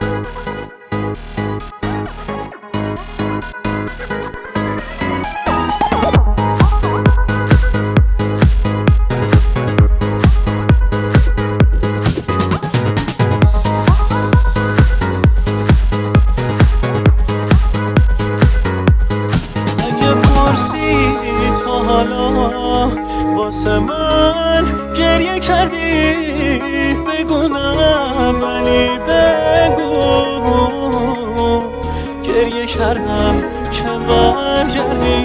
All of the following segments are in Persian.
واسه من گریه کردی بگو نه، ولی بگو گریه کردم که برگردی.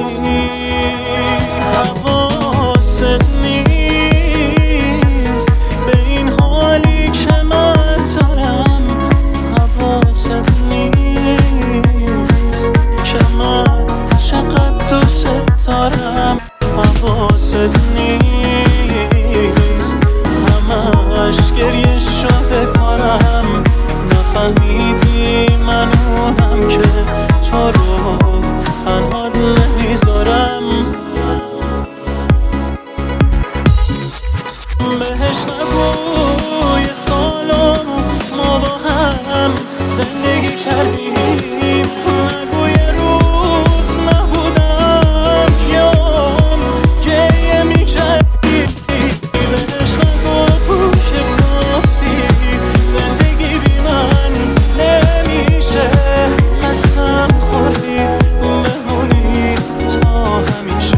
حواست نیست به این حالی که من دارم، حواست نیست که من چقدر دوست دارم، حواست نیست همش گریه شده کارم. نفهمیدی من اونم که تو رو تنها نمیذارم. بهش نگو یه سالو ما با هم زندگی کردیم، نگو یه روز نبودم یا گریه میکردی. بهش نگو که گفتی زندگی بی من نمیشه، قسم خوردی بمونی تا همیشه.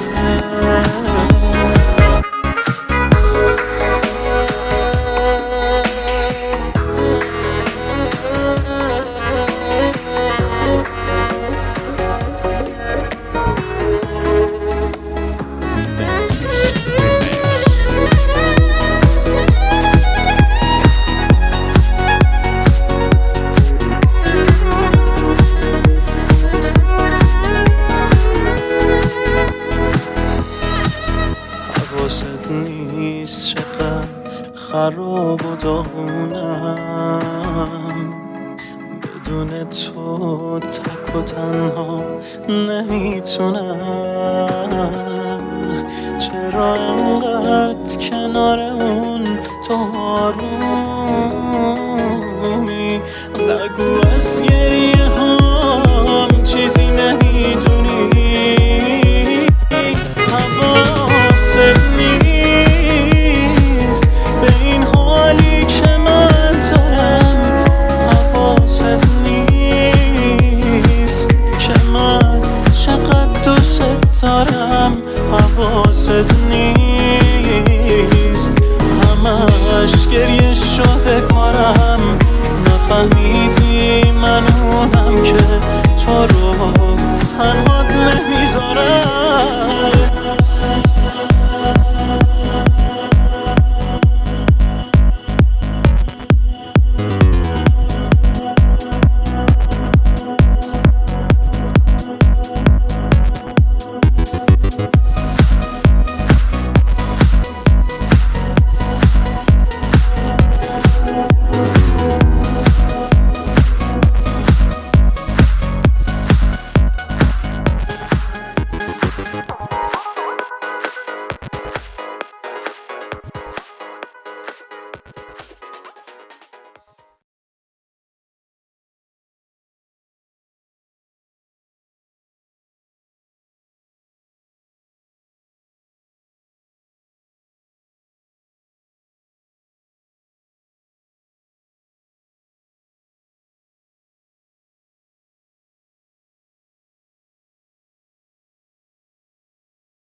حواست نیست چقدر خراب و داغونم، بدون تو تک و تنها نمیتونم. چرا انقدر کنار اون تو آروم